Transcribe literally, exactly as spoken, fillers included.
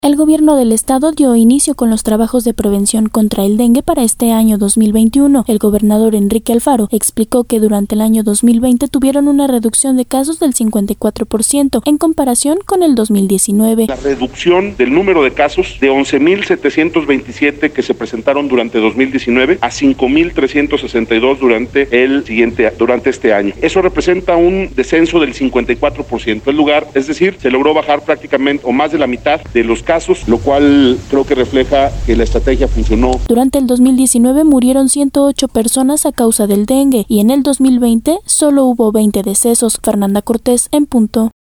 El gobierno del estado dio inicio con los trabajos de prevención contra el dengue para este año dos mil veintiuno. El gobernador Enrique Alfaro explicó que durante el año dos mil veinte tuvieron una reducción de casos del cincuenta y cuatro por ciento en comparación con el dos mil diecinueve. La reducción del número de casos de once mil setecientos veintisiete que se presentaron durante dos mil diecinueve a cinco mil trescientos sesenta y dos durante el siguiente durante este año. Eso representa un descenso del cincuenta y cuatro por ciento del lugar, es decir, se logró bajar prácticamente o más de la mitad de los casos casos, lo cual creo que refleja que la estrategia funcionó. Durante el dos mil diecinueve murieron ciento ocho personas a causa del dengue y en el dos mil veinte solo hubo veinte decesos. Fernanda Cortés, en punto.